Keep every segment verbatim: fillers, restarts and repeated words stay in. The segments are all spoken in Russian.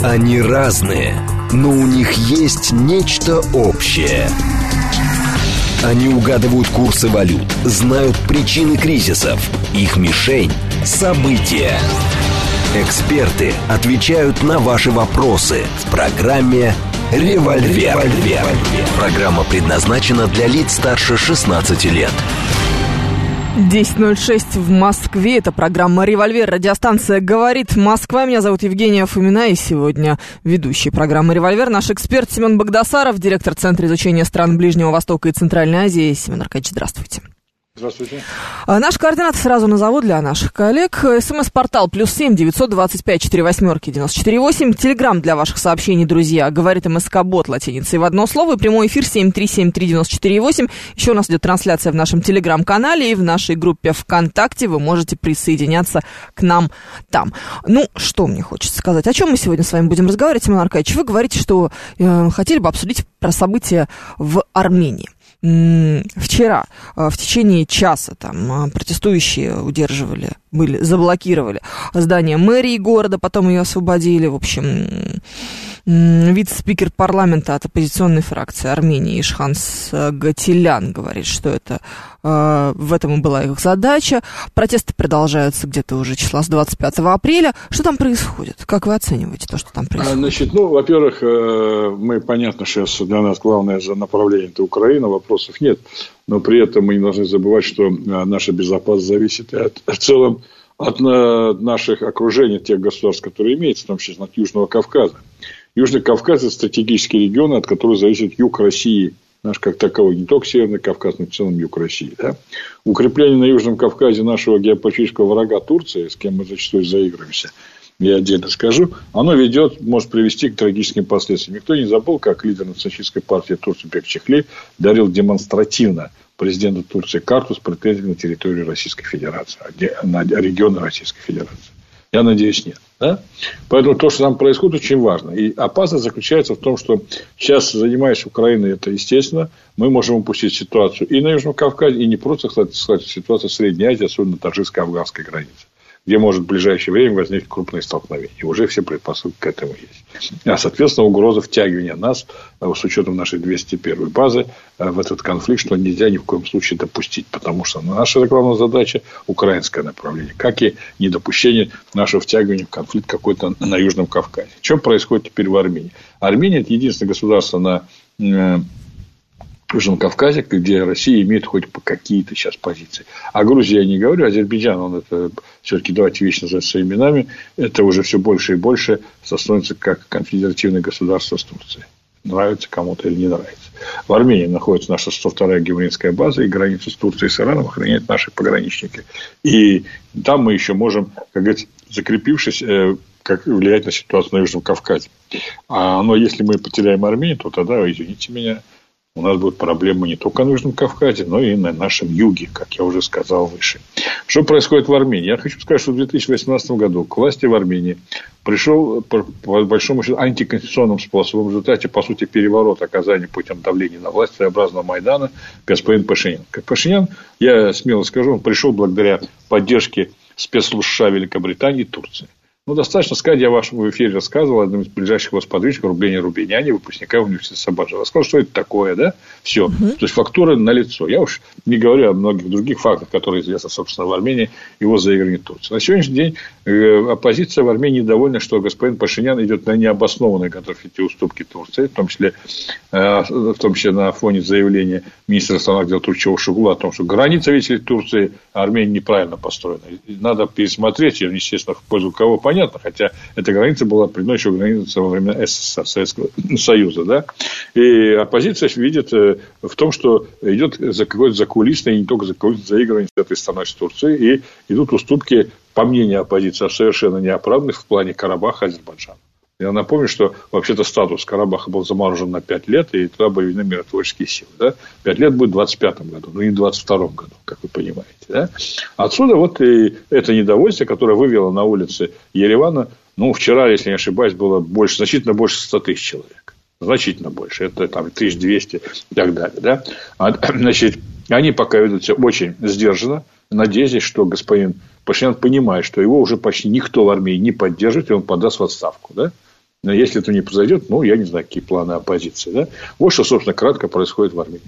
Они разные, но у них есть нечто общее. Они угадывают курсы валют, знают причины кризисов. Их мишень – события. Эксперты отвечают на ваши вопросы в программе «Револьвер». Программа предназначена для лиц старше шестнадцати лет. десять ноль шесть в Москве. Это программа «Револьвер». Радиостанция «Говорит Москва». Меня зовут Евгения Фомина. И сегодня ведущий программы «Револьвер» наш эксперт Семен Багдасаров, директор Центра изучения стран Ближнего Востока и Центральной Азии. Семен Аркадьевич, здравствуйте. Здравствуйте. Наш координаты сразу назову для наших коллег. СМС-портал плюс семь девятьсот двадцать пять четыре восьмерки девяносто четыре восемь. Телеграмм для ваших сообщений, друзья. Говорит МСК-бот латиницей в одно слово. И прямой эфир семь три семь три девяносто четыре восемь. Еще у нас идет трансляция в нашем телеграм-канале и в нашей группе ВКонтакте. Вы можете присоединяться к нам там. Ну, что мне хочется сказать. О чем мы сегодня с вами будем разговаривать, Семен Аркадьевич? Вы говорите, что э, хотели бы обсудить про события в Армении. Вчера в течение часа там протестующие удерживали, были, заблокировали здание мэрии города, потом ее освободили. В общем, вице-спикер парламента от оппозиционной фракции Армении Ишхан Гатилян говорит, что это в этом и была их задача. Протесты продолжаются где-то уже числа с двадцать пятого апреля. Что там происходит? Как вы оцениваете то, что там происходит? Значит, ну, во-первых, мы, понятно, сейчас для нас главное за направление – это Украина, вопросов нет. Но при этом мы не должны забывать, что наша безопасность зависит от, в целом от наших окружений, тех государств, которые имеются, в том числе от Южного Кавказа. Южный Кавказ – это стратегический регион, от которого зависит юг России. Наш как таковой, не только Северный Кавказ, но и в целом юг России. Да? Укрепление на Южном Кавказе нашего геополитического врага Турции, с кем мы зачастую заигрываемся, я отдельно скажу, оно ведет, может привести к трагическим последствиям. Никто не забыл, как лидер националистической партии Турции Бекчехли дарил демонстративно президенту Турции карту с претензией на территорию Российской Федерации, на регионы Российской Федерации. Я надеюсь, нет. Да? Поэтому то, что там происходит, очень важно. И опасность заключается в том, что сейчас, занимаясь Украиной, это естественно, мы можем упустить ситуацию и на Южном Кавказе, и не просто, кстати, ситуацию в Средней Азии, особенно на таджикско-афганской границе, где может в ближайшее время возникнуть крупные столкновения. И уже все предпосылки к этому есть. А, соответственно, угроза втягивания нас, с учетом нашей двести первой базы, в этот конфликт, что нельзя ни в коем случае допустить. Потому что наша главная задача – украинское направление. Как и недопущение нашего втягивания в конфликт какой-то на Южном Кавказе. Что происходит теперь в Армении? Армения – это единственное государство на в Южном Кавказе, где Россия имеет хоть какие-то сейчас позиции. А Грузия, я не говорю, Азербайджан, он это все-таки, давайте вечно называть своими именами, это уже все больше и больше становится как конфедеративное государство с Турцией. Нравится кому-то или не нравится. В Армении находится наша сто вторая геомагнитская база, и границу с Турцией и с Ираном охраняют наши пограничники. И там мы еще можем, как говорится, закрепившись, как влиять на ситуацию на Южном Кавказе. А, но если мы потеряем Армению, то тогда, извините меня, у нас будут проблемы не только на Южном Кавказе, но и на нашем юге, как я уже сказал выше. Что происходит в Армении? Я хочу сказать, что в две тысячи восемнадцатом году к власти в Армении пришел, по большому счету, антиконституционным способом, в результате, по сути, переворота, оказания путем давления на власть своеобразного Майдана, господин Пашинян. Как Пашинян, я смело скажу, он пришел благодаря поддержке спецслужб США Великобритании и Турции. Ну, достаточно сказать, я в вашем эфире рассказывал одному из ближайших вас подвижников, Рублене Рубиняне, выпускника университета Сабаджа. Рассказал, что это такое, да? Все. Uh-huh. То есть, фактура налицо. Я уж не говорю о многих других фактах, которые известны, собственно, в Армении, его заигрывание Турции. На сегодняшний день э, оппозиция в Армении недовольна, что господин Пашинян идет на необоснованные, готовят эти уступки Турции, в том числе, э, в том числе на фоне заявления министра иностранных дел Турчева Шугула о том, что граница, видите ли, Турции Армении неправильно построена. Надо пересмотреть ее, естественно, в пользу кого понятно, хотя эта граница была определена еще граница во времена СССР, Советского Союза, да, и оппозиция видит в том, что идет за какое-то закулисное, и не только закулисное заигрывание с этой страной, с Турцией, и идут уступки, по мнению оппозиции, совершенно неоправданных в плане Карабаха, Азербайджана. Я напомню, что вообще-то статус Карабаха был заморожен на пять лет, и туда были введены миротворческие силы. Да? пять лет будет в двадцать пятом году, но не в двадцать втором году, как вы понимаете. Да? Отсюда вот и это недовольство, которое вывело на улицы Еревана, ну, вчера, если не ошибаюсь, было больше, значительно больше ста тысяч человек. Значительно больше. Это там тысяча двести и так далее. Да? А, значит, они пока ведут себя очень сдержанно, надеясь, что господин Пашинян понимает, что его уже почти никто в армии не поддерживает, и он подаст в отставку. Да? Но если это не произойдет, ну, я не знаю, какие планы оппозиции. Да? Вот что, собственно, кратко происходит в Армении.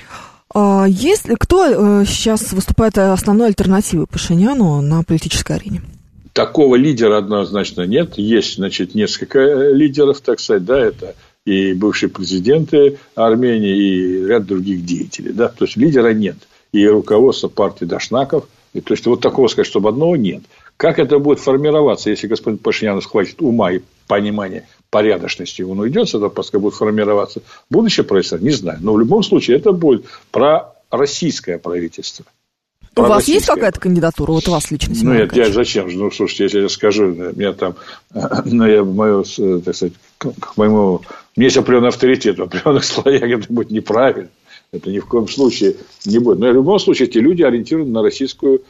А есть, кто сейчас выступает основной альтернативой Пашиняну на политической арене? Такого лидера однозначно нет. Есть, значит, несколько лидеров, так сказать, да, это и бывшие президенты Армении, и ряд других деятелей. Да? То есть, лидера нет. И руководство партии Дашнаков. И, то есть, вот такого сказать, чтобы одного нет. Как это будет формироваться, если господин Пашинян схватит ума и понимания порядочности, он уйдет с этого, поскольку будет формироваться будущее правительство, не знаю. Но в любом случае это будет пророссийское правительство. У вас есть какая-то кандидатура? Вот у вас лично? Ну, нет, я зачем? Ну, слушайте, если я скажу, меня там, ну, я, мою, так сказать, к моему, у меня есть определенный авторитет в определенных слоях, это будет неправильно. Это ни в коем случае не будет. Но в любом случае эти люди ориентированы на Российскую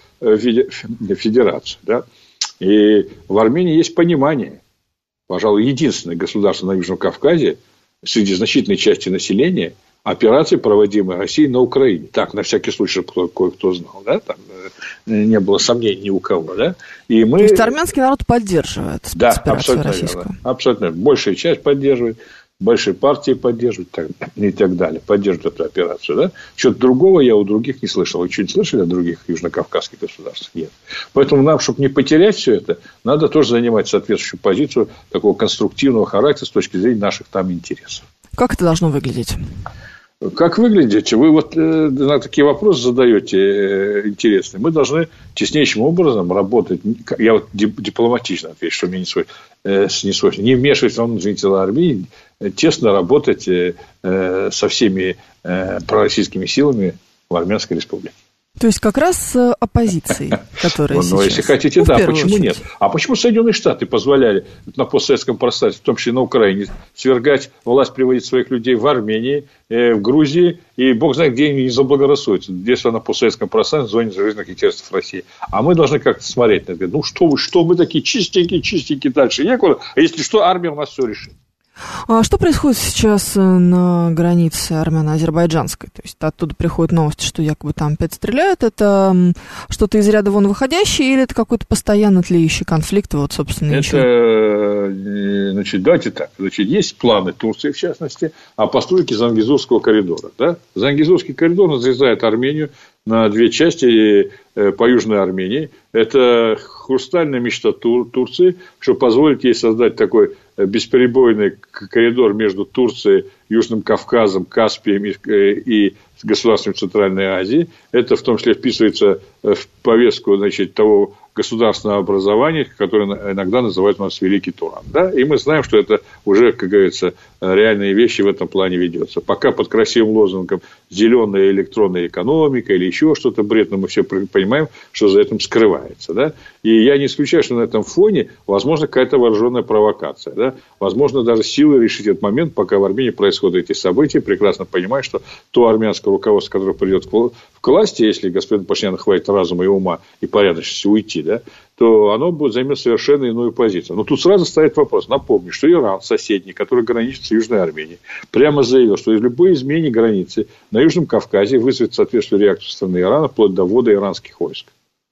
Федерацию. Да? И в Армении есть понимание. Пожалуй, единственное государство на Южном Кавказе среди значительной части населения операции, проводимые Россией на Украине. Так, на всякий случай, чтобы кое-кто знал. Да? Там не было сомнений ни у кого. Да? И мы... То есть армянский народ поддерживает спецоперацию да, абсолютно российскую? Верно. Абсолютно. Большая часть поддерживает. Большие партии поддерживают и так далее, поддерживают эту операцию. Да? Что-то другого я у других не слышал. Вы что-нибудь слышали о других южнокавказских государствах? Нет. Поэтому нам, чтобы не потерять все это, надо тоже занимать соответствующую позицию такого конструктивного характера с точки зрения наших там интересов. Как это должно выглядеть? Как выглядите? Вы вот э, такие вопросы задаете э, интересные. Мы должны теснейшим образом работать. Я вот дипломатично отвечу, что мне не свойственно. Э, не, свойственно, не вмешиваться в внутренние дела Армении, тесно работать э, со всеми э, пророссийскими силами в Армянской Республике. То есть, как раз с оппозицией, которая ну, сейчас... Ну, если хотите, ну, да. Почему очередь. нет? А почему Соединенные Штаты позволяли на постсоветском пространстве, в том числе на Украине, свергать власть, приводить своих людей в Армении, э, в Грузии, и бог знает, где они не заблагорассудятся, если на постсоветском пространстве, в зоне жизненных интересов России. А мы должны как-то смотреть на это. Ну, что вы, что мы такие чистенькие, чистенькие, дальше некуда. А если что, армия у нас все решит. А что происходит сейчас на границе армяно-азербайджанской? То есть оттуда приходят новости, что якобы там опять стреляют. Это что-то из ряда вон выходящее или это какой-то постоянно тлеющий конфликт? Вот, собственно, это, ничего. Значит, давайте так. Значит, есть планы Турции, в частности, о постройке Зангезурского коридора. Да? Зангезурский коридор разрезает Армению на две части по Южной Армении. Это хрустальная мечта Тур, Турции, что позволит ей создать такой бесперебойный коридор между Турцией, Южным Кавказом, Каспием и, и государствами Центральной Азии. Это в том числе вписывается в повестку, значит, того государственного образования, которое иногда называют у нас Великий Туран. Да? И мы знаем, что это уже, как говорится, реальные вещи в этом плане ведется. Пока под красивым лозунгом «зеленая электронная экономика» или еще что-то бред, но мы все понимаем, что за этим скрывается. Да? И я не исключаю, что на этом фоне возможно какая-то вооруженная провокация. Да? Возможно, даже силы решить этот момент, пока в Армении происходят эти события, прекрасно понимая, что то армянское руководство, которое придет к власти, если господин Пашинян хватит разума и ума и порядочности уйти, да, то оно будет займет совершенно иную позицию. Но тут сразу стоит вопрос. Напомню, что Иран, соседний, который граничит с Южной Арменией, прямо заявил, что любые изменения границы на Южном Кавказе вызовет соответствующую реакцию страны Ирана, вплоть до ввода иранских войск.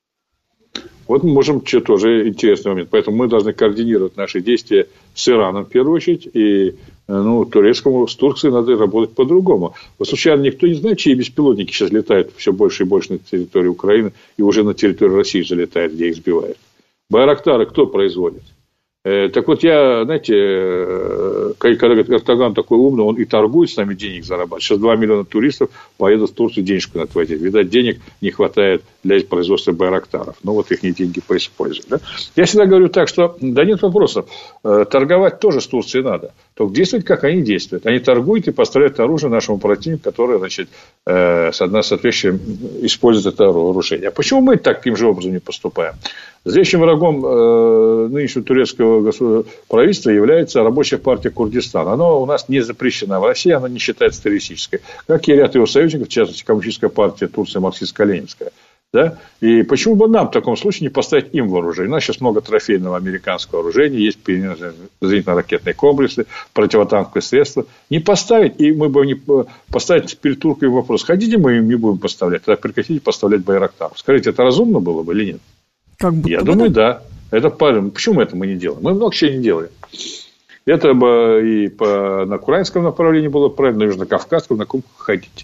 Вот мы можем, что тоже интересный момент. Поэтому мы должны координировать наши действия с Ираном, в первую очередь, и ну, турецкому, с Турцией надо работать по-другому. Вот случайно никто не знает, чьи беспилотники сейчас летают все больше и больше на территории Украины и уже на территорию России залетают, где их сбивают. Байрактары кто производит? Э, так вот, я, знаете, э, когда говорит, Эрдоган такой умный, он и торгует с нами, денег зарабатывает. Сейчас два миллиона туристов поедут в Турцию денежку надо возить. Видать, денег не хватает для производства байрактаров. Ну, вот их деньги поиспользуют. Да? Я всегда говорю так, что да нет вопросов. Э, торговать тоже с Турцией надо. Только действовать, как они действуют. Они торгуют и поставляют оружие нашему противнику, который, значит, э, соответственно, использует это вооружение. А почему мы таким же образом не поступаем? Злейшим врагом э, нынешнего турецкого правительства является Рабочая партия Курдистана. Она у нас не запрещена в России, она не считается террористической. Как и ряд его союзников, в частности, Коммунистическая партия Турции, марксистско-ленинская. Да? И почему бы нам в таком случае не поставить им вооружение? У нас сейчас много трофейного американского вооружения, есть зенитно-ракетные комплексы, противотанковые средства. Не поставить, и мы бы не поставить перед турками вопрос. Хотите, мы им не будем поставлять, тогда прекратите поставлять байрактаров. Скажите, это разумно было бы или нет? Как будто Я бы думаю, да. Это правильно. Почему это мы не делаем? Мы много чего не делаем. Это бы и по, на украинском направлении было правильно, на южнокавказском, на каком хотите.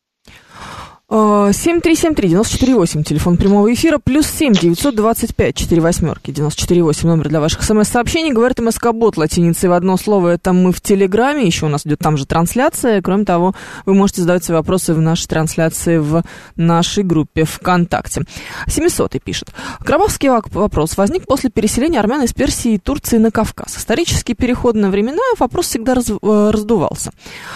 семь три семь три девять четыре восемь, телефон прямого эфира, плюс семь девятьсот двадцать пять четыре восьмерки девяносто четыре восемь, номер для ваших смс-сообщений. Говорит МСК-бот латиницей в одно слово, это мы в Телеграме, еще у нас идет там же трансляция. Кроме того, вы можете задавать свои вопросы в нашей трансляции в нашей группе ВКонтакте. семисотый пишет. Карабахский вопрос возник после переселения армян из Персии и Турции на Кавказ. Исторически переходные времена вопрос всегда раз, раздувался.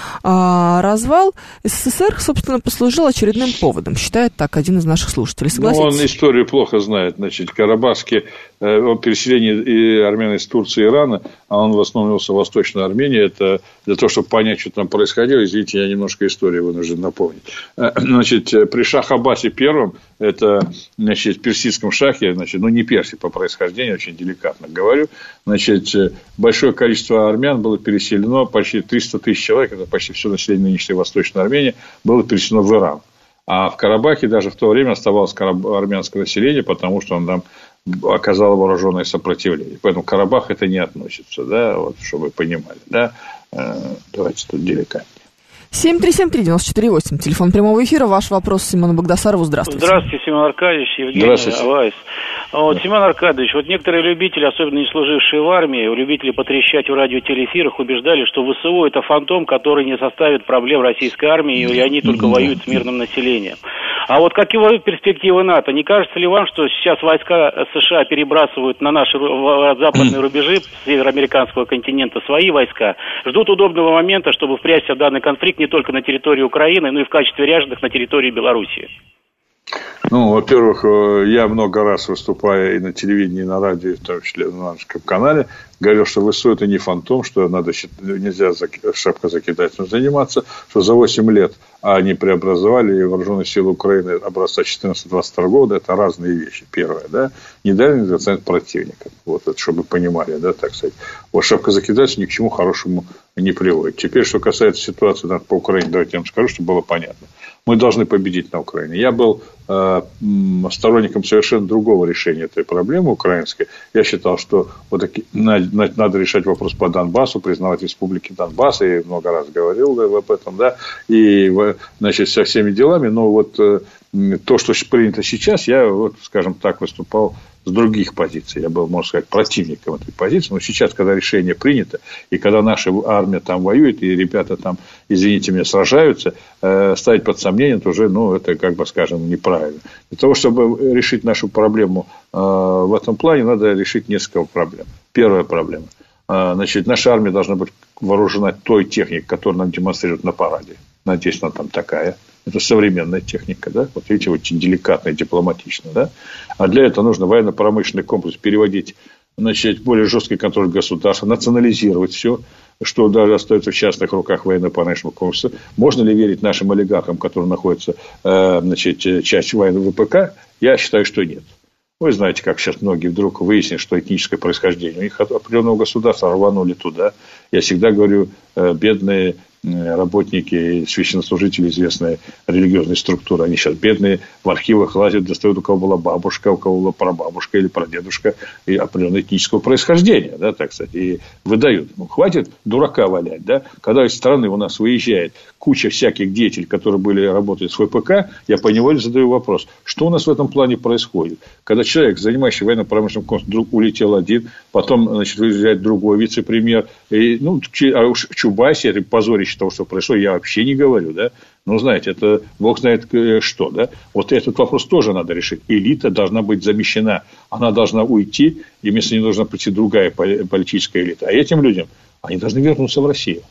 А развал СССР, собственно, послужил очередным поводом, считает так один из наших слушателей. Согласитесь? Ну, он историю плохо знает. Значит, Карабахский э, переселение армян из Турции и Ирана, а он в основном в Восточной Армении, это для того, чтобы понять, что там происходило, извините, я немножко историю вынужден напомнить. Значит, при Шах Аббасе первом, это, значит, в персидском шахе, значит, ну, не Персия по происхождению, очень деликатно говорю, значит, большое количество армян было переселено, почти триста тысяч человек, это почти все население нынешней Восточной Армении, было переселено в Иран. А в Карабахе даже в то время оставалось армянское население, потому что он там оказало вооруженное сопротивление. Поэтому Карабах это не относится, да, вот, чтобы вы понимали, да. Давайте тут деликатнее. семь три семь три девять четыре восемь, телефон прямого эфира, ваш вопрос Симону Багдасарову, здравствуйте. Здравствуйте, Семен Аркадьевич, Евгений Авайс. Вот, Семен Аркадьевич, вот некоторые любители, особенно не служившие в армии, любители потрещать в радиотелеэфирах, убеждали, что ВСУ это фантом, который не составит проблем российской армии, и они только воюют с мирным населением. А вот какие перспективы НАТО? Не кажется ли вам, что сейчас войска США перебрасывают на наши западные рубежи североамериканского континента свои войска, ждут удобного момента, чтобы впрячься в данный конфликт не только на территории Украины, но и в качестве ряженых на территории Белоруссии? Ну, во-первых, я много раз, выступая и на телевидении, и на радио, в том числе на нашем канале, говорил, что ВСУ это не фантом, что надо, нельзя шапкозакидательством заниматься, что за восемь лет они преобразовали вооруженные силы Украины образца четырнадцатого-двадцать второго года, это разные вещи. Первое, да, не дали недооценить противника. Вот это, чтобы вы понимали, да, так сказать. Вот шапкозакидательство ни к чему хорошему не приводит. Теперь, что касается ситуации по Украине, давайте я вам скажу, чтобы было понятно. Мы должны победить на Украине. Я был э, сторонником совершенно другого решения этой проблемы украинской. Я считал, что вот таки, надо, надо решать вопрос по Донбассу, признавать республики Донбасса. Я много раз говорил да, об этом, да, и значит, со всеми делами. Но вот э, то, что принято сейчас, я, вот, скажем так, выступал с других позиций. Я был, можно сказать, противником этой позиции. Но сейчас, когда решение принято, и когда наша армия там воюет, и ребята там, извините меня, сражаются, э, ставить под сомнение, то уже, ну, это, как бы, скажем, неправильно. Для того, чтобы решить нашу проблему э, в этом плане, надо решить несколько проблем. Первая проблема. Э, значит, наша армия должна быть вооружена той техникой, которую нам демонстрируют на параде. Надеюсь, она там такая. Это современная техника, да, вот видите, очень деликатно и дипломатично, да. А для этого нужно военно-промышленный комплекс переводить, значит, более жесткий контроль государства, национализировать все, что даже остается в частных руках военно-промышленного комплекса. Можно ли верить нашим олигархам, которые находятся, э, значит, часть военного ВПК? Я считаю, что нет. Вы знаете, как сейчас многие вдруг выяснили, что этническое происхождение у них от определенного государства рванули туда. Я всегда говорю, э, бедные работники, священнослужители известной религиозной структуры, они сейчас бедные, в архивах лазят, достают, у кого была бабушка, у кого была прабабушка или прадедушка и определенного этнического происхождения, да, так сказать, и выдают. Ну, хватит дурака валять, да, когда из страны у нас выезжает куча всяких деятелей, которые были, работают с ВПК, я поневоле задаю вопрос, что у нас в этом плане происходит? Когда человек, занимающий военно-промышленным комплексом, вдруг улетел один, потом, значит, выезжает другой вице-премьер, и, ну, а уж Чубайс, это позорище того, что произошло, я вообще не говорю, да. Ну, знаете, это бог знает что, да. Вот этот вопрос тоже надо решить. Элита должна быть замещена. Она должна уйти, и вместо нее должна прийти другая политическая элита. А этим людям, они должны вернуться в Россию.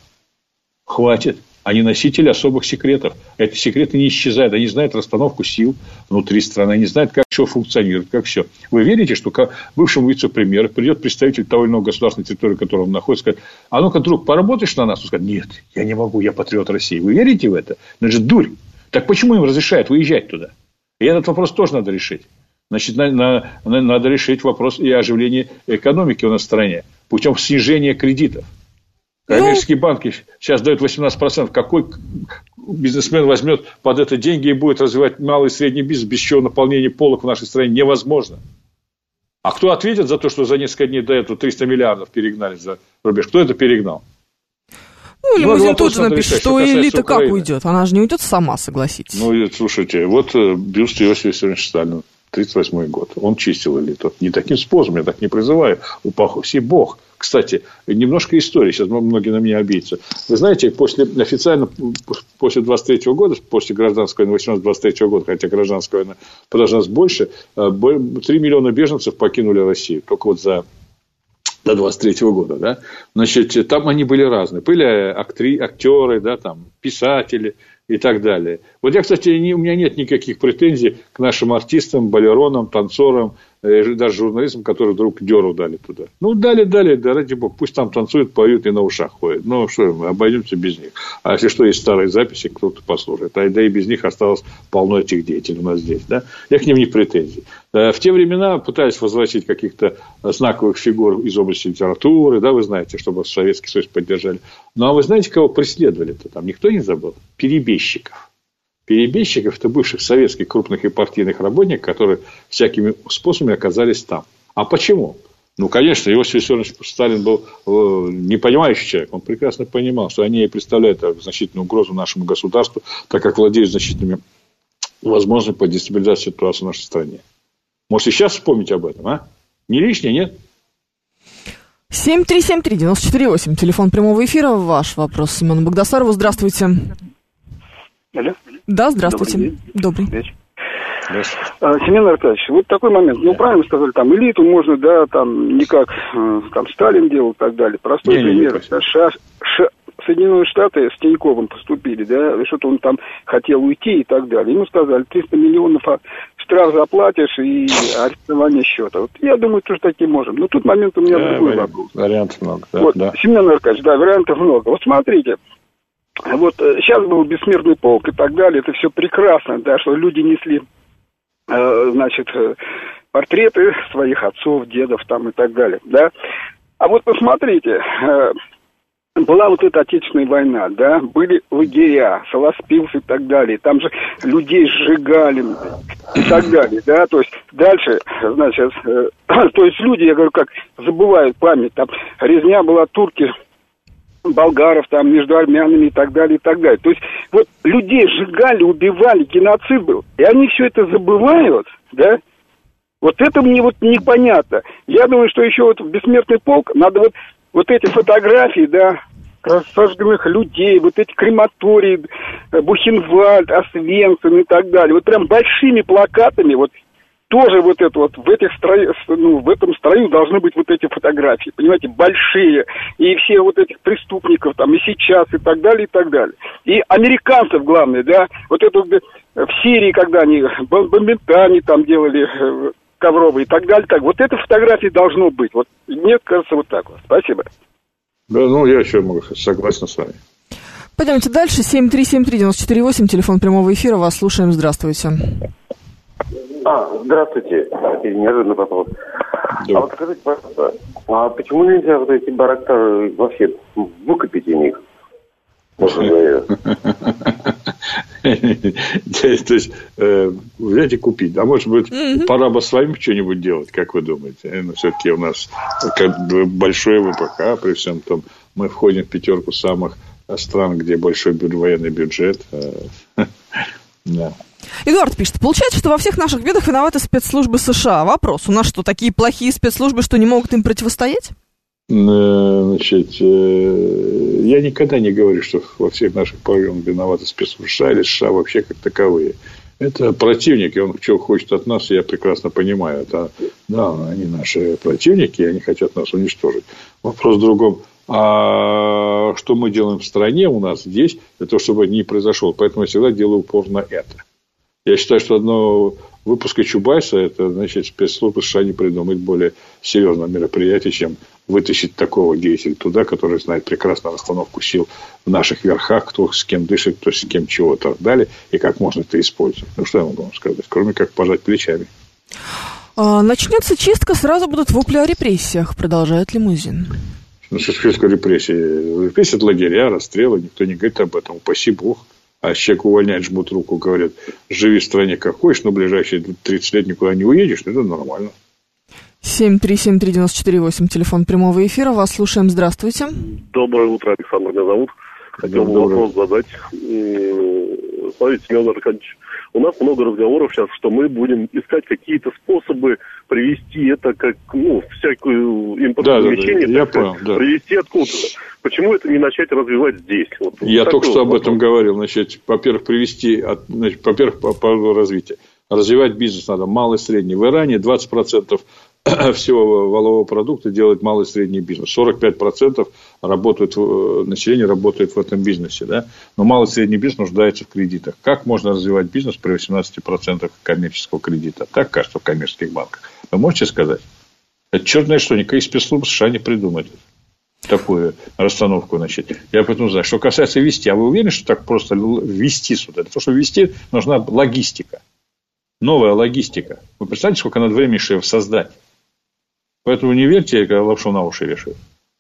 Хватит. Они носители особых секретов. Эти секреты не исчезают. Они знают расстановку сил внутри страны. Они знают, как все функционирует, как все. Вы верите, что к бывшему вице-премьеру придет представитель того или иного государства, на территории которого он находится, скажет, а ну-ка, друг, поработаешь на нас? Он скажет, нет, я не могу, я патриот России. Вы верите в это? Ну, это же дурь. Так почему им разрешают выезжать туда? И этот вопрос тоже надо решить. Значит, на, на, на, надо решить вопрос и оживления экономики у нас в стране путем снижения кредитов. Коммерческие ну... банки сейчас дают восемнадцать процентов. Какой бизнесмен возьмет под это деньги и будет развивать малый и средний бизнес, без чего наполнение полок в нашей стране невозможно. А кто ответит за то, что за несколько дней до этого триста миллиардов перегнали за рубеж? Кто это перегнал? Ну, Лимузин тут же напишет, решать, что элита как уйдет. Она же не уйдет сама, согласитесь. Ну, слушайте, вот бюст Иосифа Виссарионовича Сталина, тридцать восьмой год. Он чистил элиту. Не таким способом, я так не призываю. Упаси Бог. Кстати, немножко истории. Сейчас многие на меня обидятся. Вы знаете, после, официально после двадцать третьего года, после гражданской войны, восемнадцатого двадцать третьего года, хотя гражданская война продолжалась больше, три миллиона беженцев покинули Россию. Только вот за... до двадцать третьего года, да, значит, там они были разные, были актри, актеры, да, там, писатели и так далее. Вот я, кстати, не, у меня нет никаких претензий к нашим артистам, балеронам, танцорам, э, даже журналистам, которые вдруг дёру дали туда. Ну, дали, дали, да, ради бога, пусть там танцуют, поют и на ушах ходят. Ну, что, мы обойдемся без них. А если что, есть старые записи, кто-то послушает. А да и без них осталось полно этих деятелей у нас здесь, да. Я к ним не претензий. В те времена пытались возвратить каких-то знаковых фигур из области литературы, да, вы знаете, чтобы Советский Союз поддержали. Ну, а вы знаете, кого преследовали-то там? Никто не забыл? Перебежчиков. Перебежчиков – это бывших советских крупных и партийных работников, которые всякими способами оказались там. А почему? Ну, конечно, Иосиф Виссарионович Сталин был непонимающий человек. Он прекрасно понимал, что они представляют значительную угрозу нашему государству, так как владеют значительными возможностями по дестабилизации ситуации в нашей стране. Может, и сейчас вспомнить об этом, а? Не лишнее, нет? семь три семь три девять четыре восемь. Телефон прямого эфира. Ваш вопрос Семену Багдасарову. Здравствуйте. Алло. Да, здравствуйте. Добрый день. Добрый. Семен Аркадьевич, вот такой момент. Ну, правильно сказали, там элиту можно, да, там не как там Сталин делал и так далее. Простой не, пример. Не, не, Ша, Ша, Соединенные Штаты с Тиньковым поступили, да, что-то он там хотел уйти и так далее. Ему сказали, триста миллионов штраф заплатишь и арестование счета. Вот я думаю, тоже таким можем. Но тут момент у меня да, другой вопрос. Вариантов много, да. Вот, да. Семен Аркадьевич, да, вариантов много. Вот смотрите. Вот сейчас был бессмертный полк и так далее, это все прекрасно, да, что люди несли, э, значит, портреты своих отцов, дедов там и так далее, да. А вот посмотрите, э, была вот эта Отечественная война, да, были лагеря, Солоспилс и так далее, там же людей сжигали и так далее, да, то есть дальше, значит, э, то есть люди, я говорю, как забывают память, там резня была, турки, болгаров там между армянами и так далее, и так далее. То есть вот людей сжигали, убивали, геноцид был, и они все это забывают, да? Вот это мне вот непонятно. Я думаю, что еще вот в бессмертный полк надо вот, вот эти фотографии, да, сожженных людей, вот эти крематории, Бухенвальд, Освенцим и так далее, вот прям большими плакатами, вот тоже вот это вот, в этих строю, ну, в этом строю должны быть вот эти фотографии, понимаете, большие, и все вот этих преступников там, и сейчас, и так далее, и так далее. И американцев, главное, да, вот это в Сирии, когда они бомбентани там делали, ковровые и так далее, так, вот это фотографии должно быть, вот, мне кажется, вот так вот. Спасибо. Да, ну, я еще могу согласен с вами. Пойдемте дальше, семь три семь три девять четыре восемь, телефон прямого эфира, вас слушаем, здравствуйте. А, здравствуйте. Неожиданно попал. Да. А вот скажите, пожалуйста, а почему нельзя вот эти барактары вообще выкупить у них? То есть, взять и купить. А может быть, пора бы с вами что-нибудь делать, как вы думаете? Но все-таки у нас большой ВПК, при всем том, мы входим в пятерку самых стран, где большой военный бюджет. Да. Эдуард пишет, получается, что во всех наших бедах виноваты спецслужбы США. Вопрос, у нас что, такие плохие спецслужбы, что не могут им противостоять? Значит, я никогда не говорю, что во всех наших проблемах виноваты спецслужбы США или США вообще как таковые. Это противники, он чего хочет от нас, я прекрасно понимаю. Это, да, они наши противники, и они хотят нас уничтожить. Вопрос в другом. А что мы делаем в стране у нас здесь, для того, чтобы не произошло. Поэтому я всегда делаю упор на это. Я считаю, что одно выпуска Чубайса, это, значит, спецслужбы США не придумают более серьезного мероприятия, чем вытащить такого деятеля туда, который знает прекрасно расстановку сил в наших верхах, кто с кем дышит, кто с кем чего и так далее, и как можно это использовать. Ну, что я могу вам сказать, кроме как пожать плечами. А, начнется чистка, сразу будут вопли о репрессиях, продолжает Лимузин. Ну, что такое репрессии? Репрессии – это лагеря, расстрелы, никто не говорит об этом, упаси бог. А человек увольняет, жмут руку, говорят, живи в стране как хочешь, но в ближайшие тридцать лет никуда не уедешь, это нормально. семь три семь три девять четыре восемь, телефон прямого эфира. Вас слушаем. Здравствуйте. Доброе утро, Александр меня зовут. Хотел бы вопрос задать. Смотрите, Семен Аркадьевич, у нас много разговоров сейчас, что мы будем искать какие-то способы привести это как, ну, всякую импортозамещение, да, да, да. так сказать, да. привести откуда-то. Почему это не начать развивать здесь? Вот, Я только что вопрос. об этом говорил. Значит, во-первых, привести, значит, во-первых, по поводу развития. Развивать бизнес надо малый и средний. В Иране двадцать процентов всего валового продукта делает малый и средний бизнес. сорок пять процентов работают, население работает в этом бизнесе. Да? Но малый и средний бизнес нуждается в кредитах. Как можно развивать бизнес при восемнадцати процентах коммерческого кредита? Так кажется в коммерческих банках. Вы можете сказать? Это черт знает что, никакие спецслужбы США не придумают такую расстановку. Значит. Я поэтому знаю. Что касается ввести, а вы уверены, что так просто ввести сюда? Для того, чтобы ввести, нужна логистика. Новая логистика. Вы представляете, сколько надо времени, чтобы создать? Поэтому не верьте, когда лапшу на уши вешают.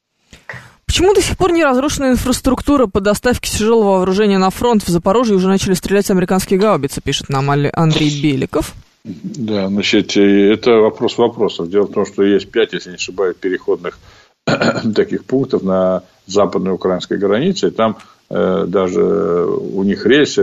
Почему до сих пор не разрушена инфраструктура по доставке тяжелого вооружения на фронт? В Запорожье уже начали стрелять американские гаубицы, пишет нам Андрей Беликов. Да, значит, это вопрос вопросов. Дело в том, что есть пять, если не ошибаюсь, переходных таких пунктов на западной украинской границе. И там э, даже у них рейсы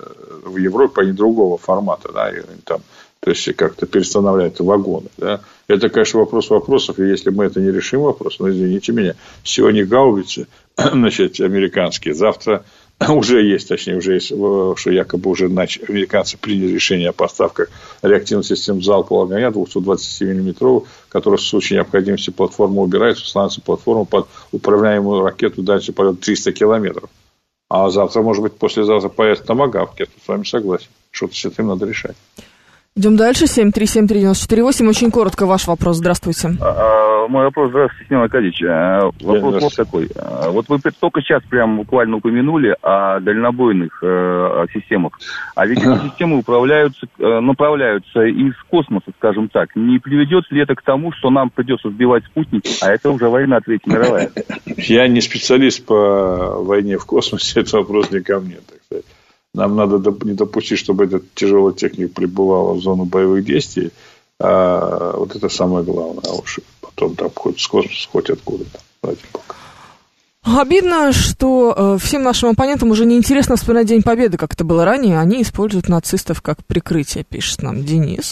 в Европе, они другого формата. Да, и там, то есть, как-то перестанавливают вагоны. Да. Это, конечно, вопрос вопросов. И если мы это не решим вопрос, ну, извините меня, сегодня гаубицы, значит, американские, завтра уже есть, точнее, уже есть, что якобы уже начали, американцы приняли решение о поставках реактивных систем залпового огня двести двадцать семь миллиметров, которые в случае необходимости платформа убирается, становится платформа под управляемую ракету дальше полет триста километров. А завтра, может быть, послезавтра появится томагавк. Я тут с вами согласен. Что-то с этим надо решать. Идем дальше. семь три семь три девять четыре восемь. Очень коротко ваш вопрос. Здравствуйте. А, а, мой вопрос, здравствуйте, Семен Аркадьевич. А, вопрос вот такой. А, вот вы только сейчас прям буквально упомянули о дальнобойных э, системах. А ведь эти системы управляются, э, направляются из космоса, скажем так. Не приведет ли это к тому, что нам придется сбивать спутники, а это уже война Третья мировая? Я не специалист по войне в космосе. Это вопрос не ко мне, так сказать. Нам надо не допустить, чтобы эта тяжелая техника прибывала в зону боевых действий. А вот это самое главное. А уж потом там хоть с космоса, хоть откуда-то. Обидно, что э, всем нашим оппонентам уже неинтересно вспоминать День Победы, как это было ранее. Они используют нацистов как прикрытие, пишет нам Денис.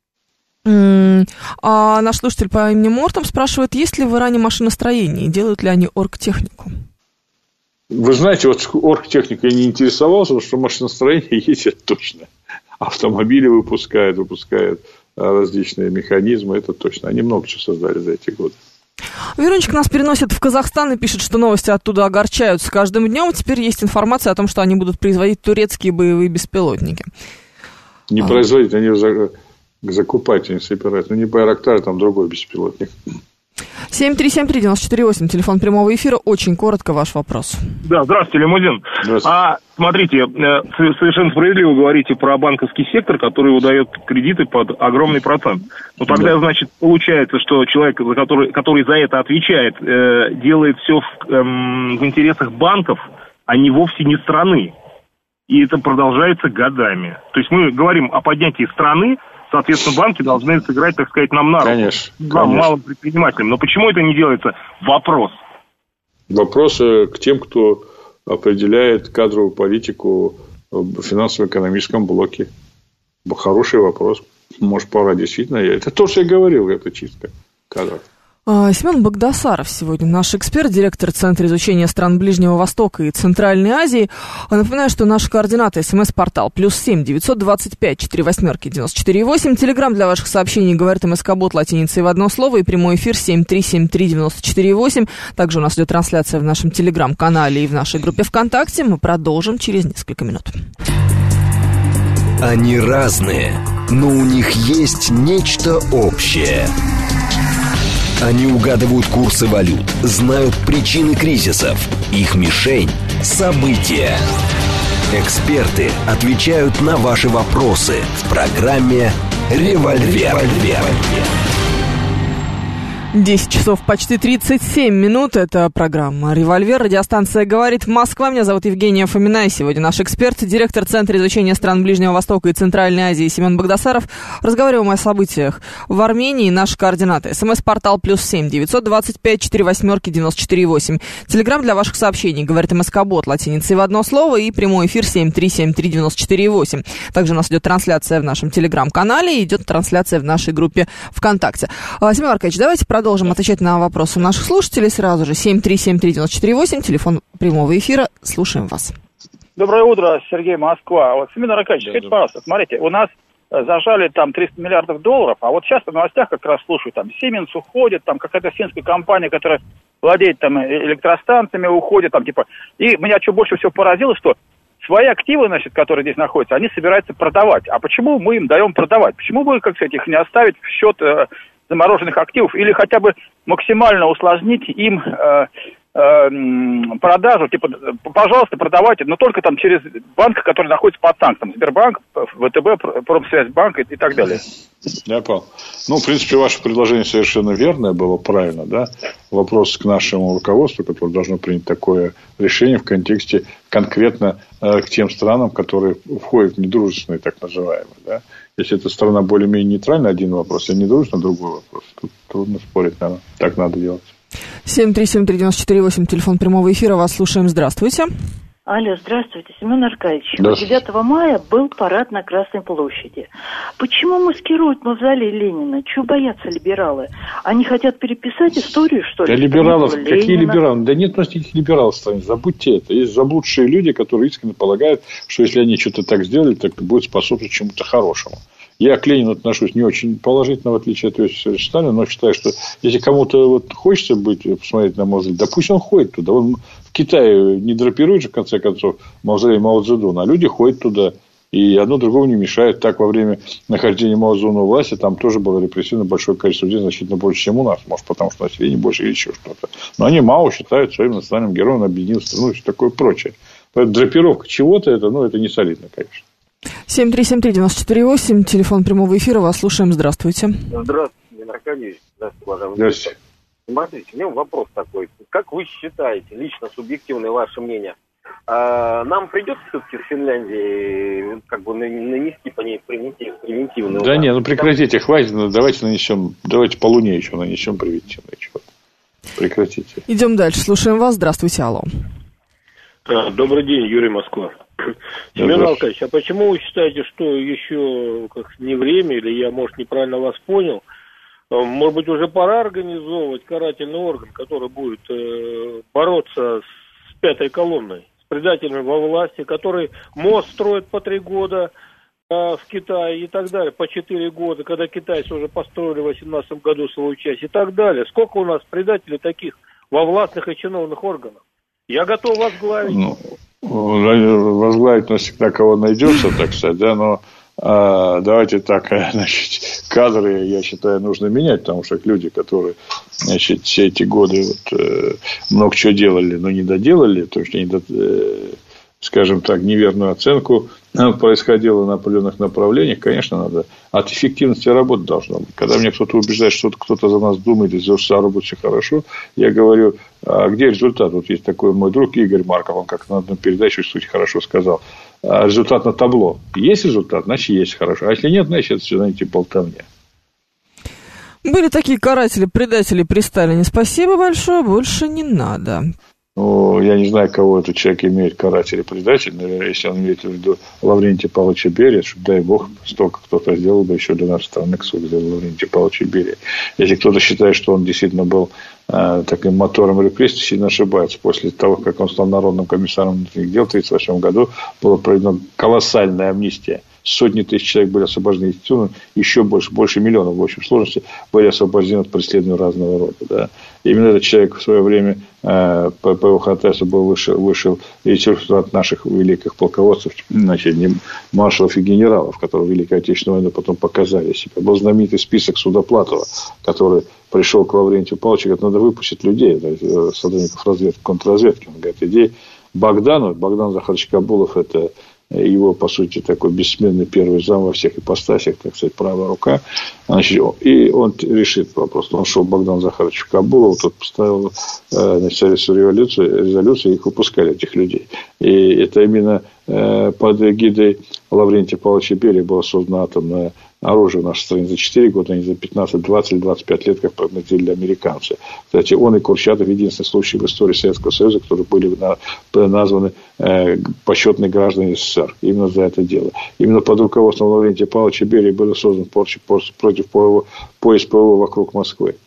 М-м, а наш слушатель по имени Мортом спрашивает, есть ли в Иране машиностроение, делают ли они оргтехнику? Вы знаете, вот оргтехникой не интересовался, потому что машиностроение есть, это точно. Автомобили выпускают, выпускают различные механизмы, это точно. Они много чего создали за эти годы. Вероничка нас переносит в Казахстан и пишет, что новости оттуда огорчают с каждым днем. Теперь есть информация о том, что они будут производить турецкие боевые беспилотники. Не а. производить, они закупать не собираются. Ну, не Байрактар, там другой беспилотник. семь три семь три девять четыре восемь, телефон прямого эфира. Очень коротко ваш вопрос. Да, здравствуйте, Лимузин. Здравствуйте. А, смотрите, совершенно справедливо говорите про банковский сектор, который выдает кредиты под огромный процент. Но тогда, да. значит, получается, что человек, который, который за это отвечает, э, делает все в, э, в интересах банков, а не вовсе не страны. И это продолжается годами. То есть мы говорим о поднятии страны, соответственно, банки должны сыграть, так сказать, нам на руку. Конечно, нам, конечно. малым предпринимателям. Но почему это не делается? Вопрос. Вопрос к тем, кто определяет кадровую политику в финансово-экономическом блоке. Хороший вопрос. Может, пора действительно. Это то, что я говорил, это чистка кадров. Семен Багдасаров сегодня наш эксперт, директор Центра изучения стран Ближнего Востока и Центральной Азии. Напоминаю, что наши координаты: смс-портал плюс семь девятьсот двадцать пять четыре восьмерки девяносто четыре восемь. Телеграмм для ваших сообщений говорит МСК-бот латиницей в одно слово. И прямой эфир семь три семь три девять четыре восемь. Также у нас идет трансляция в нашем Телеграм-канале и в нашей группе ВКонтакте. Мы продолжим через несколько минут. Они разные, но у них есть нечто общее. Они угадывают курсы валют, знают причины кризисов. Их мишень – события. Эксперты отвечают на ваши вопросы в программе «Револьвер». десять часов почти тридцать семь минут. Это программа «Револьвер». Радиостанция «Говорит Москва». Меня зовут Евгения Фомина. И сегодня наш эксперт, директор Центра изучения стран Ближнего Востока и Центральной Азии Семен Багдасаров. Разговариваем о событиях в Армении. Наши координаты. СМС-портал плюс семь девятьсот двадцать пять четыре восьмерки девяносто четыре восемь. Телеграм для ваших сообщений. Говорит МСК-бот латиницей в одно слово. И прямой эфир семь три семь три девяносто четыре восемь. Также у нас идет трансляция в нашем телеграм-канале. И идет трансляция в нашей группе ВКонтакте. Семен Аркадьевич, давайте продолжим. Продолжим отвечать на вопросы наших слушателей сразу же. семь три семь три девяносто четыре восемь, телефон прямого эфира. Слушаем вас. Доброе утро, Сергей, Москва. Вот, Семен Аркадьевич, скажите, пожалуйста, смотрите, у нас зажали там триста миллиардов долларов, а вот сейчас в новостях как раз слушаю, там Siemens уходит, там какая-то финская компания, которая владеет там электростанциями, уходит, там типа... И меня что больше всего поразило, что свои активы, значит, которые здесь находятся, они собираются продавать. А почему мы им даем продавать? Почему бы, как сказать, их не оставить в счет... замороженных активов, или хотя бы максимально усложнить им э, э, продажу, типа, пожалуйста, продавайте, но только там через банк, который находится под санкциям, Сбербанк, ВТБ, Промсвязьбанк и, и так далее. Я понял. Ну, в принципе, ваше предложение совершенно верное было, правильно, да? Вопрос к нашему руководству, которое должно принять такое решение в контексте конкретно э, к тем странам, которые входят в недружественные, так называемые, да? Если эта страна более-менее нейтральна, один вопрос, а недружественна, другой вопрос. Тут трудно спорить, наверное. Так надо делать. семь три семь три девяносто четыре восемь, телефон прямого эфира. Вас слушаем. Здравствуйте. Алло, здравствуйте, Семен Аркадьевич. девятого мая был парад на Красной площади. Почему маскируют мавзолей Ленина? Чего боятся либералы? Они хотят переписать историю, что ли? Да либералов, какие либералы? Да нет у нас никаких либералов в стране, забудьте это. Есть заблудшие люди, которые искренне полагают, что если они что-то так сделали, так это будет способствовать чему-то хорошему. Я к Ленину отношусь не очень положительно, в отличие от Иосифа Виссарионовича Сталина, но считаю, что если кому-то вот хочется быть, посмотреть на мавзолей, да пусть он ходит туда. Он в Китае не драпирует же, в конце концов, мавзолей Мао Цзэдуна, а люди ходят туда. И одно другому не мешает. Так, во время нахождения Мао Цзэдуна у власти, там тоже было репрессивно большое количество людей, значительно больше, чем у нас. Может, потому что население больше или еще что-то. Но они Мао считают своим национальным героем, объединил страну и все такое прочее. Поэтому драпировка чего-то, это, ну, это не солидно, конечно. семь три семь три девяносто четыре восемь, телефон прямого эфира, вас слушаем, здравствуйте. Здравствуйте, Семен Аркадьевич. Здравствуйте, уважаемый. Здравствуйте. Смотрите, у меня вопрос такой. Как вы считаете, лично субъективное ваше мнение, а нам придется все-таки в Финляндии как бы нанести по ней превентивный удар? Да нет, ну прекратите, хватит, давайте нанесем, давайте по Луне еще нанесем превентивный чего. Прекратите. Идем дальше, слушаем вас, здравствуйте, алло. Добрый день, Юрий, Москва. Семен Аркадьевич, а почему вы считаете, что еще как не время, или я, может, неправильно вас понял, может быть, уже пора организовывать карательный орган, который будет э, бороться с пятой колонной, с предателями во власти, который мост строит по три года э, в Китае и так далее, по четыре года, когда китайцы уже построили в восемнадцатом году свою часть и так далее. Сколько у нас предателей таких во властных и чиновных органах? Я готов возглавить. Ну, возглавить нас всегда кого найдется, так сказать, да, но а, давайте так, значит, кадры, я считаю, нужно менять, потому что люди, которые, значит, все эти годы вот, э, много чего делали, но не доделали, то есть, они, э, скажем так, неверную оценку происходило на определенных направлениях, конечно, надо от эффективности работы должно быть. Когда мне кто-то убеждает, что кто-то за нас думает, и за что работает все хорошо, я говорю, а где результат? Вот есть такой мой друг Игорь Марков, он как-то на одной передаче, в сути, хорошо сказал. Результат на табло. Есть результат, значит, есть хорошо. А если нет, значит, это все, знаете, болтовня. Были такие каратели, предатели при Сталине. Спасибо большое, больше не надо. Ну, я не знаю, кого этот человек имеет, каратель или предатель, но если он имеет в виду Лаврентия Павловича Берия, чтобы, дай бог, столько кто-то сделал бы еще для нашей страны, кто сделал Лаврентия Павловича Берия. Если кто-то считает, что он действительно был э, таким мотором репрессий, сильно ошибается. После того, как он стал народным комиссаром внутренних дел в тысяча девятьсот тридцать восьмом году, была проведена колоссальная амнистия. Сотни тысяч человек были освобождены из еще больше, больше миллионов в общем сложности были освобождены от преследования разного рода. Да. Именно этот человек в свое время э, по, по его ходатайству был вышел, вышел от наших великих полководцев, значит, маршалов и генералов, которые в Великой Отечественной войне потом показали себя. Был знаменитый список Судоплатова, который пришел к Лаврентию Павловичу и говорит, надо выпустить людей, сотрудников разведки, контрразведки. Он говорит, иди Богдану, Богдан Захарович Кабулов, это его, по сути, такой бессменный первый зам во всех ипостасях, так сказать, правая рука. Значит, и он решит вопрос. Он шел Богдан Захарович в Кабулов, тот поставил значит, советскую революцию, резолюцию, их выпускали, этих людей. И это именно под эгидой Лаврентия Павловича Берия было создано атомное оружие в нашей стране за четыре года, а не за пятнадцать, двадцать, двадцать пять лет, как прогнозировали американцы. Кстати, он и Курчатов единственный случай в истории Советского Союза, которые были названы э, почетные граждане СССР. Именно за это дело. Именно под руководством Лаврентия Павловича Берии был создан против поезд ПВО вокруг Москвы.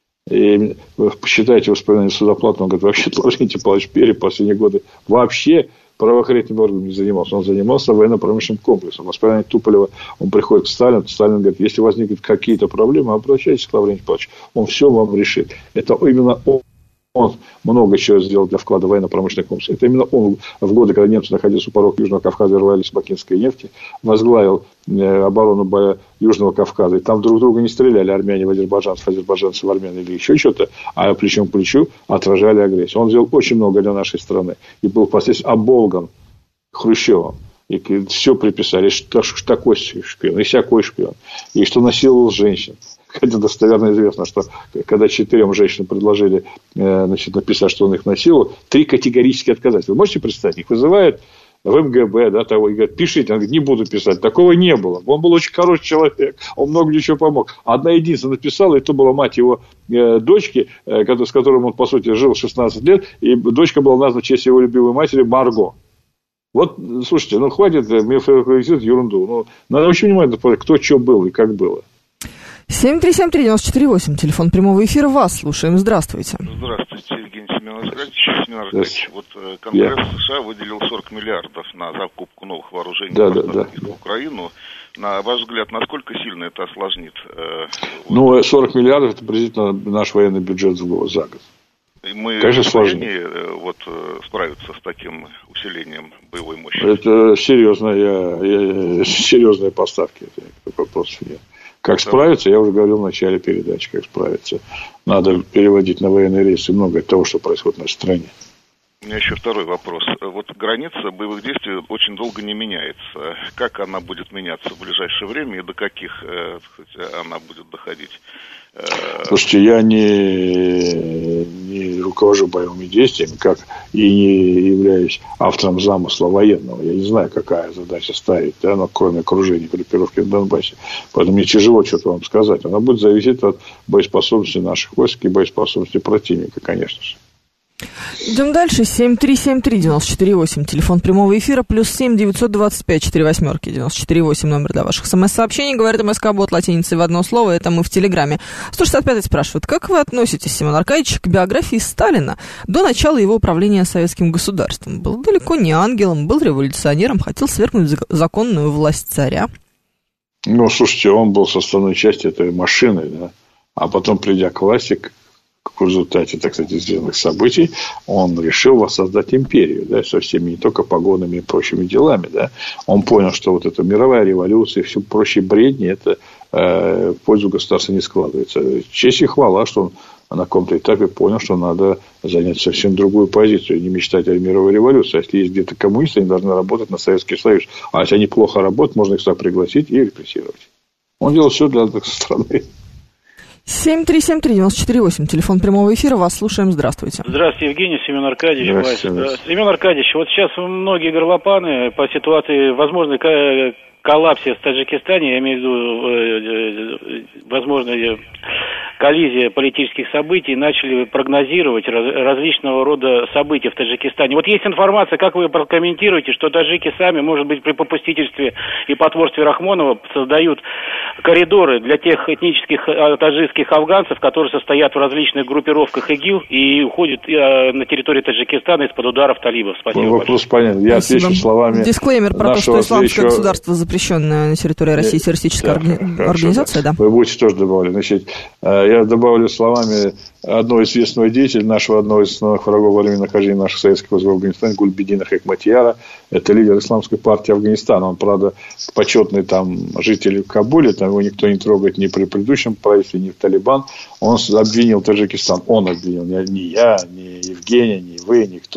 И посчитайте воспоминания Судоплатова, он говорит, вообще Лаврентий Павлович Берия последние годы вообще правоохранительным органом не занимался. Он занимался военно-промышленным комплексом. Воспоминание Туполева, он приходит к Сталину, Сталин говорит, если возникнут какие-то проблемы, обращайтесь к Лаврентию Павловичу, он все вам решит. Это именно он. Он много чего сделал для вклада в военно-промышленный комплекс. Это именно он в годы, когда немцы находились у порога Южного Кавказа и рвались с бакинской нефти, возглавил оборону Южного Кавказа. И там друг друга не стреляли армяне в азербайджанцев, азербайджанцы в армян или еще что-то, а плечом к плечу отражали агрессию. Он сделал очень много для нашей страны. И был впоследствии оболган Хрущевым. И все приписали, что такой шпион, и всякой шпион. И что насиловал женщин. Хотя достоверно известно, что когда четырем женщинам предложили значит, написать, что он их насиловал, три категорически отказались. Вы можете представить? Их вызывают в эм гэ бэ, да, того, и говорят, пишите. Он говорит, не буду писать. Такого не было. Он был очень хороший человек. Он много ничего помог. Одна единственная написала, и то была мать его э, дочки, э, с которым он, по сути, жил шестнадцать лет. И дочка была названа в честь его любимой матери Марго. Вот, слушайте, ну, хватит мифологизировать ерунду. Ну, надо очень внимательно посмотреть, кто что был и как было. семь три семь три девять четыре восемь, телефон прямого эфира, вас слушаем, здравствуйте. Здравствуйте, Евгений Семенович Аркадьевич. Семен Аркадьевич, вот Конгресс yeah. США выделил сорок миллиардов на закупку новых вооружений да, да, да. в Украину. На ваш взгляд, насколько сильно это осложнит? Э, ну, сорок миллиардов, это приблизительно наш военный бюджет за год. И мы Конечно, в состоянии вот, справиться с таким усилением боевой мощи? Это серьезная, серьезные поставки, это вопросов нет. Как справиться, я уже говорил в начале передачи, как справиться. Надо переводить на военные рейсы многое того, что происходит в нашей стране. У меня еще второй вопрос. Вот граница боевых действий очень долго не меняется. Как она будет меняться в ближайшее время и до каких э, она будет доходить? Слушайте, я не, не руковожу боевыми действиями, как и не являюсь автором замысла военного. Я не знаю, какая задача ставить, да, но кроме окружения группировки в Донбассе. Поэтому мне тяжело что-то вам сказать. Она будет зависеть от боеспособности наших войск и боеспособности противника, конечно же. Идем дальше. семь три семь три девять четыре восемь. Телефон прямого эфира. Плюс семь девятьсот двадцать пять четыре восьмерки девяносто четыре восемь. Номер для ваших смс-сообщений. Говорит МСК-бот латиницей в одно слово. Это мы в Телеграме. сто шестьдесят пять спрашивает. Как вы относитесь, Семен Аркадьевич, к биографии Сталина до начала его управления советским государством? Был далеко не ангелом, был революционером, хотел свергнуть законную власть царя. Ну, слушайте, он был составной частью этой машины, да. А потом, придя к власти, в результате, так сказать, сделанных событий, он решил воссоздать империю, да, со всеми не только погонами и прочими делами, да. Он понял, что вот эта мировая революция и все прочие бредни, это э, в пользу государства не складывается. Честь и хвала, что он на каком-то этапе понял, что надо занять совсем другую позицию, не мечтать о мировой революции. А если есть где-то коммунисты, они должны работать на Советский Союз. А если они плохо работают, можно их сюда пригласить и репрессировать. Он делал все для этой страны. семь три семь три девять четыре восемь. Телефон прямого эфира. Вас слушаем. Здравствуйте. Здравствуйте, Евгений, Семен Аркадьевич. Здравствуйте. Здравствуйте. Семен Аркадьевич, вот сейчас многие горлопаны по ситуации возможной коллапсе в Таджикистане, я имею в виду возможной коллизии политических событий, начали прогнозировать раз, различного рода события в Таджикистане. Вот есть информация, как вы прокомментируете, что таджики сами, может быть, при попустительстве и потворстве Рахмонова создают коридоры для тех этнических таджикских афганцев, которые состоят в различных группировках ИГИЛ и уходят на территорию Таджикистана из-под ударов талибов. Спасибо. Вопрос понятен. Я Спасибо. отвечу словами. Дисклеймер про то, что исламское еще... государство запрещенная на территории России террористическая да, орги... организация, да. Вы будете тоже добавлять. Значит, я добавлю словами одного известного деятеля, нашего одного из основных врагов во время нахождения наших советских войск в Афганистане, Гульбедина Хекматьяра. Это лидер исламской партии Афганистана. Он, правда, почетный там житель Кабуля, там его никто не трогает ни при предыдущем правительстве, ни в Талибан. Он обвинил Таджикистан. Он обвинил. Не я, не Евгений, не вы, никто.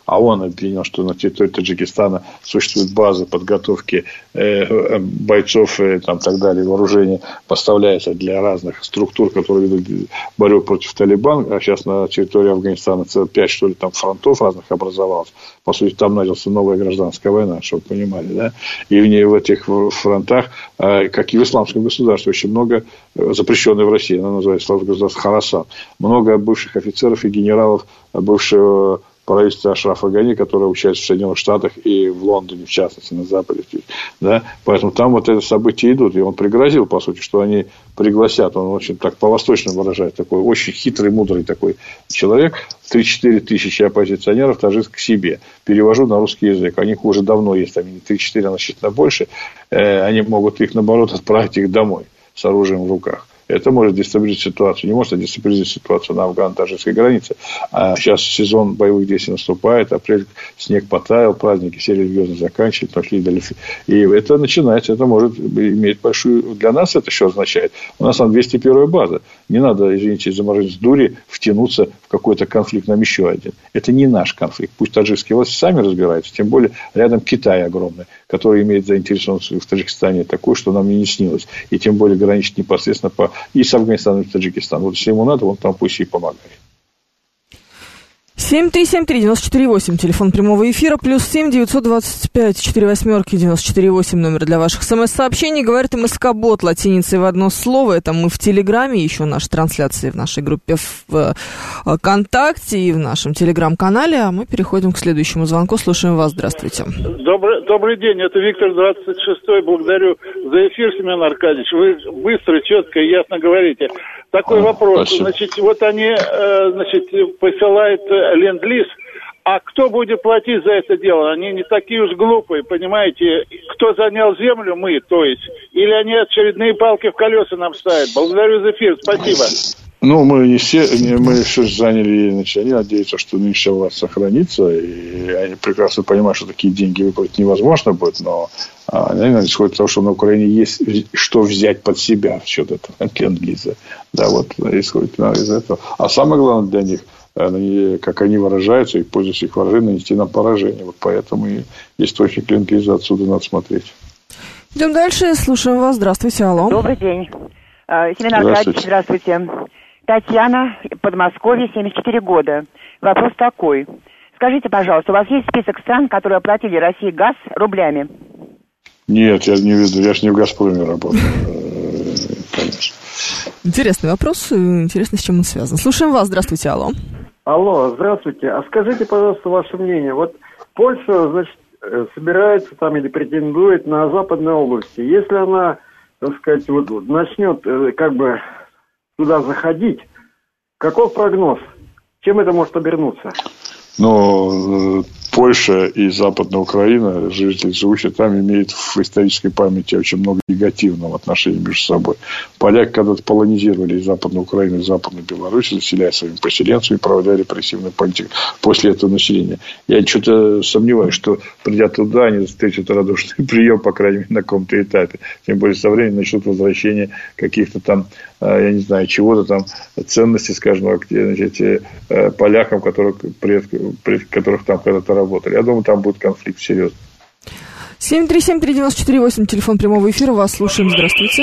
а он обвинил, что на территории Таджикистана существуют базы подготовки э, бойцов и там, так далее, вооружения поставляется для разных структур, которые ведут борьбу против Талибан, а сейчас на территории Афганистана целых пять, что ли, там фронтов разных образовалось. По сути, там началась новая гражданская война, чтобы вы понимали, да, и в ней в этих фронтах, э, как и в исламском государстве, очень много запрещенной в России, она называется исламское государство Хорасан, много бывших офицеров и генералов бывшего правительства Ашрафа Гани, которое участвует в Соединенных Штатах и в Лондоне, в частности, на Западе. Да? Поэтому там вот это события идут. И он пригрозил, по сути, что они пригласят. Он очень так по-восточному выражает. Такой очень хитрый, мудрый такой человек. три-четыре тысячи оппозиционеров таджиков к себе. Перевожу на русский язык. У них уже давно есть. Там три-четыре, значительно больше. Они могут их, наоборот, отправить их домой с оружием в руках. Это может дестабилизировать ситуацию. Не может дестабилизировать ситуацию на афгано-таджикской границе. А сейчас сезон боевых действий наступает. Апрель, снег потаял, праздники все религиозно заканчиваются. И это начинается. Это может иметь большую... Для нас это что означает? У нас там двести первая база. Не надо, извините, заморозить с дури, втянуться в какой-то конфликт, нам еще один. Это не наш конфликт. Пусть таджикские власти сами разбираются. Тем более, рядом Китай огромный, который имеет заинтересованность в Таджикистане такую, что нам и не снилось. И тем более граничит непосредственно по... и с Афганистаном, и с Таджикистаном. Вот если ему надо, он там пусть и помогает. семь три семь три девять четыре восемь, телефон прямого эфира, плюс семь девятьсот двадцать пять четыре восьмерки девяносто четыре восемь, номер для ваших смс-сообщений. Говорит МСК-бот латиницей в одно слово. Это мы в Телеграме, еще наши трансляции в нашей группе в ВКонтакте и в нашем Телеграм-канале. А мы переходим к следующему звонку. Слушаем вас. Здравствуйте. Добрый, добрый день, это Виктор двадцать шестой. Благодарю за эфир, Семен Аркадьевич. Вы быстро, четко и ясно говорите. Такой а, вопрос. Спасибо. Значит, вот они, значит, посылают ленд-лиз, а кто будет платить за это дело? Они не такие уж глупые, понимаете? Кто занял землю? Мы, то есть. Или они очередные палки в колеса нам ставят? Благодарю за эфир, спасибо. Ну, мы не все, мы все заняли, значит, они надеются, что нынешняя власть сохранится, и они прекрасно понимают, что такие деньги выплатить невозможно будет, но они исходят из того, что на Украине есть что взять под себя в счет этого ленд-лиза. Да, вот исходит из этого. А самое главное для них, они, как они выражаются, и пользуются их выражением, нанести нам поражение. Вот поэтому и источник ленд-лиза отсюда надо смотреть. Идем дальше, слушаем вас. Здравствуйте, алло. Добрый день. Семен Аркадьевич, здравствуйте. Татьяна, Подмосковье, семьдесят четыре года. Вопрос такой. Скажите, пожалуйста, у вас есть список стран, которые оплатили России газ рублями? Нет, я не веду. Я же не в «Газпроме» работаю. Конечно. Интересный вопрос. Интересно, с чем он связан. Слушаем вас. Здравствуйте, алло. Алло, здравствуйте. А скажите, пожалуйста, ваше мнение. Вот Польша, значит, собирается там или претендует на Западной области. Если она, так сказать, вот, вот начнет как бы туда заходить, каков прогноз? Чем это может обернуться? Ну, Польша и Западная Украина, жители, живущие там, имеют в исторической памяти очень много негативного отношения между собой. Поляки когда-то полонизировали и Западную Украину, и Западную Беларусь, заселяя своими поселенцами, проводя репрессивную политику после этого населения. Я что-то сомневаюсь, что, придя туда, они встретят радушный прием, по крайней мере, на каком-то этапе. Тем более, со временем начнут возвращение каких-то там, я не знаю, чего-то там, ценностей, скажем, значит, полякам, которых, пред, пред, которых там когда-то работали. Я думаю, там будет конфликт серьезный. семь три семь три девять четыре восемь, телефон прямого эфира. Вас слушаем. Здравствуйте.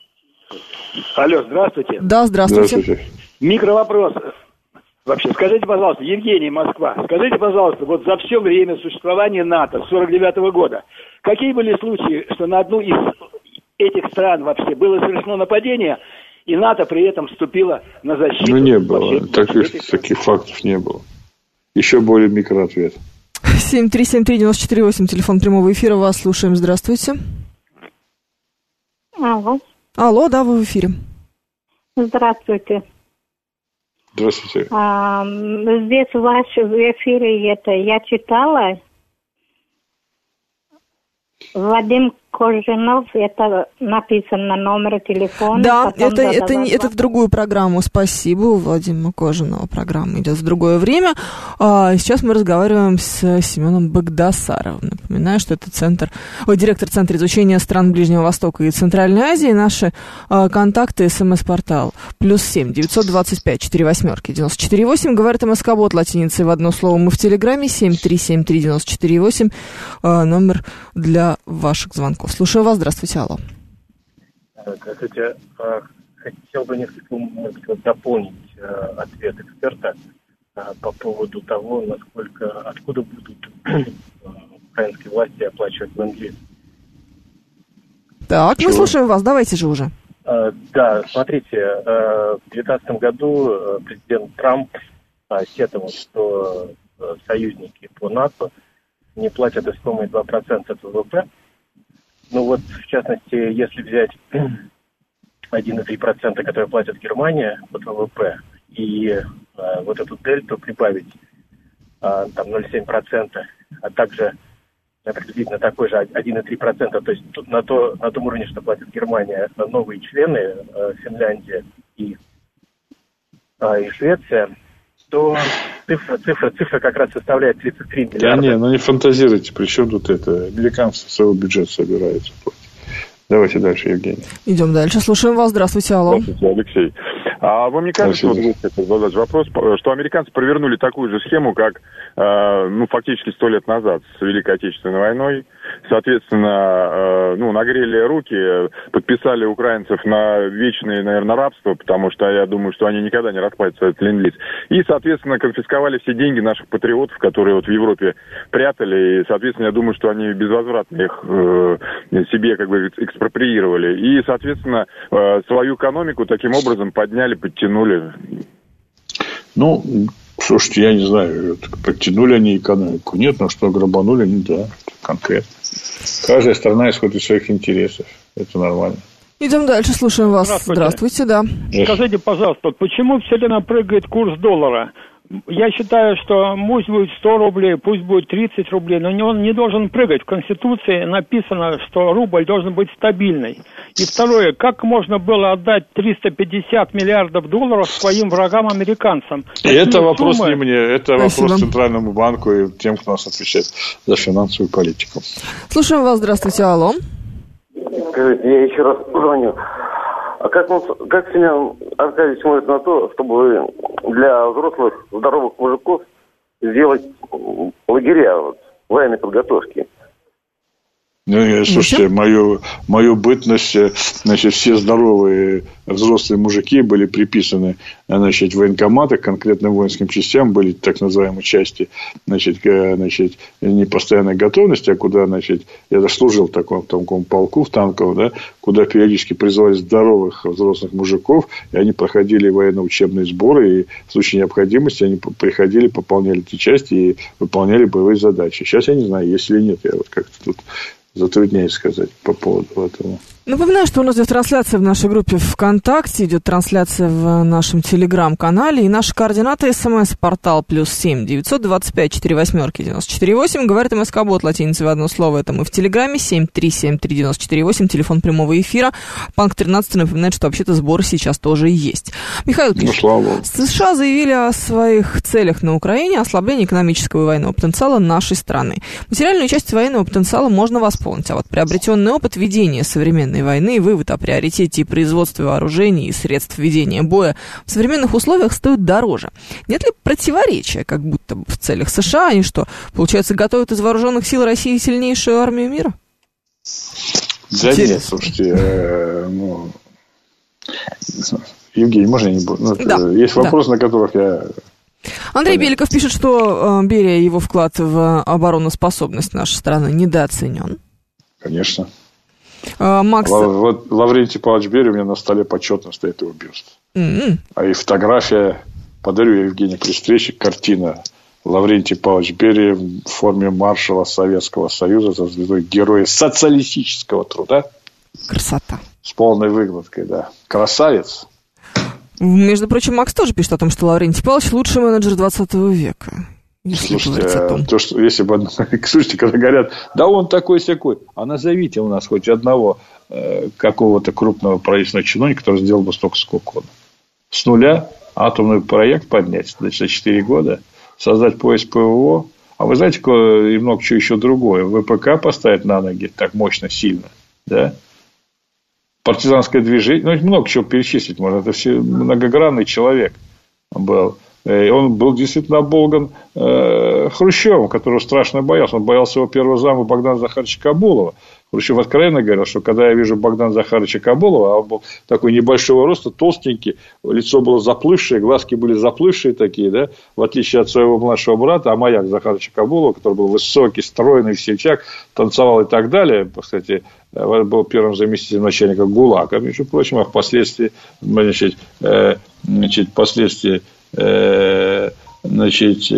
Алло, здравствуйте. Да, здравствуйте. здравствуйте. Микровопрос. Вообще, скажите, пожалуйста, Евгений, Москва, скажите, пожалуйста, вот за все время существования НАТО с сорок девятого года, какие были случаи, что на одну из этих стран вообще было совершено нападение, и НАТО при этом вступило на защиту? Ну, не было. Таких, таких фактов не было. Еще более микроответ. семь три семь три девять четыре восемь, телефон прямого эфира. Вас слушаем. Здравствуйте. Алло. Алло, да, вы в эфире. Здравствуйте. Здравствуйте. А, здесь в вашем эфире это я читала. Вадим Кожинов, это написано на номере телефона. Да, это, это, это в другую программу. Спасибо, у Владимира Кожинова программа идет в другое время. А сейчас мы разговариваем с Семеном Багдасаровым. Напоминаю, что это центр, ой, директор Центра изучения стран Ближнего Востока и Центральной Азии. Наши а, контакты, смс-портал плюс семь девятьсот двадцать пять четыре восьмерки девяносто четыре восемь. Говорит МСК-бот латиницей в одно слово. Мы в Телеграме семь три семь три девяносто четыре восемь. А, номер для ваших звонков. Слушаю вас. Здравствуйте, алло. Здравствуйте. Хотел бы несколько, может быть, вот дополнить ответ эксперта по поводу того, насколько, откуда будут украинские власти оплачивать ленд-лиз. Так, Чего? Мы слушаем вас. Давайте же уже. Да, смотрите, в две тысячи девятнадцатом году президент Трамп сетовал, что союзники по НАТО не платят искомые два процента от ВВП. Ну вот, в частности, если взять один целых три десятых процента, которые платит Германия от ВВП, и э, вот эту дельту прибавить э, там ноль целых семь десятых процента, а также э, приблизительно такой же один целых три десятых процента, то есть тут на, то, на том уровне, что платит Германия, новые члены, э, Финляндия и, э, и Швеция, то цифра, цифра, цифра как раз составляет тридцать три миллиарда. Да не, ну не фантазируйте, при чем тут это? Американцы своего бюджета собираются платить. Давайте дальше, Евгений. Идем дальше, слушаем вас. Здравствуйте, алло. Здравствуйте, Алексей. А вам не кажется, вот, задать вопрос, что американцы провернули такую же схему, как э, ну, фактически сто лет назад с Великой Отечественной войной? Соответственно, э, ну, нагрели руки, подписали украинцев на вечное, наверное, рабство, потому что я думаю, что они никогда не расплатятся этот ленд-лиз. И, соответственно, конфисковали все деньги наших патриотов, которые вот в Европе прятали. И, соответственно, я думаю, что они безвозвратно их э, себе как бы экспроприировали. И, соответственно, э, свою экономику таким образом подняли, подтянули. Ну, слушайте, я не знаю, подтянули они экономику. Нет, но что грабанули, не да, конкретно. Каждая страна исходит из своих интересов. Это нормально. Идем дальше, слушаем вас. Здравствуйте. Здравствуйте, да. Скажите, пожалуйста, почему все время прыгает курс доллара? Я считаю, что пусть будет сто рублей, пусть будет тридцать рублей, но он не должен прыгать. В Конституции написано, что рубль должен быть стабильный. И второе, как можно было отдать триста пятьдесят миллиардов долларов своим врагам-американцам? Это вопрос суммы... не мне, это Спасибо. Вопрос Центральному банку и тем, кто нас отвечает за финансовую политику. Слушаем вас, здравствуйте, алло. Скажите, я еще раз позвоню. А как, как Семен Аркадьевич смотрит на то, чтобы для взрослых здоровых мужиков сделать лагеря вот, военной подготовки? Ну, слушайте, мою, мою бытность, значит, все здоровые взрослые мужики были приписаны, значит, в военкоматы, конкретным воинским частям, были так называемые части, значит, значит, не постоянной готовности, а куда, значит, я даже служил в таком, в таком полку, в танковом, да, куда периодически призывали здоровых взрослых мужиков, и они проходили военно-учебные сборы, и в случае необходимости они приходили, пополняли эти части и выполняли боевые задачи. Сейчас я не знаю, есть или нет, я вот как-то тут затрудняюсь сказать по поводу этого. Напоминаю, что у нас идет трансляция в нашей группе ВКонтакте, идет трансляция в нашем Телеграм-канале, и наши координаты СМС-портал плюс семь девятьсот двадцать пять четыре восьмерки девяносто четыре восемь. Говорит МСК-бот латиницей в одно слово, это мы в Телеграме, семь три семь три девяносто четыре восемь, телефон прямого эфира. Банк тринадцать напоминает, что вообще-то сборы сейчас тоже есть. Михаил пишет, ну, США заявили о своих целях на Украине, ослабление экономического и военного потенциала нашей страны. Материальную часть военного потенциала можно восполнить, а вот приобретенный опыт ведения современной войны и вывод о приоритете и производстве вооружений и средств ведения боя в современных условиях стоит дороже. Нет ли противоречия, как будто бы в целях США они что, получается, готовят из вооруженных сил России сильнейшую армию мира? Да Интересно. Нет, слушайте, э, ну, Евгений, можно я не буду? Ну, да, есть вопросы, да. на которых я... Андрей Понятно. Беликов пишет, что э, Берия, его вклад в обороноспособность нашей страны недооценен. Конечно. А, Макс... Л- Лаврентий Павлович Берия у меня на столе почетно стоит его бюст. Mm-hmm. А и фотография, подарю я Евгению при встрече, картина Лаврентий Павлович Берия в форме маршала Советского Союза за звездой Героя социалистического труда. Красота. С полной выкладкой, да. Красавец. Между прочим, Макс тоже пишет о том, что Лаврентий Павлович лучший менеджер двадцатого века. Слушайте, то, что если бы, слушайте, когда говорят, да он такой-сякой, а назовите у нас хоть одного э, какого-то крупного правительственного чиновника, который сделал бы столько, сколько он. С нуля атомный проект поднять, значит, за четыре года, создать поиск ПВО. А вы знаете, и много чего еще другое. ВПК поставить на ноги так мощно, сильно, да? Партизанское движение, ну, много чего перечислить можно. Это все многогранный человек был. И он был действительно оболган э, Хрущевым, которого страшно боялся. Он боялся его первого зама Богдана Захаровича Кабулова. Хрущев откровенно говорил, что когда я вижу Богдана Захаровича Кабулова, а он был такой небольшого роста, толстенький, лицо было заплывшее, глазки были заплывшие такие, да, в отличие от своего младшего брата, Амаяк Захаровича Кабулова, который был высокий, стройный весельчак, танцевал и так далее, кстати, был первым заместителем начальника ГУЛАГа, между прочим, а впоследствии, значит, э, значит впоследствии значит,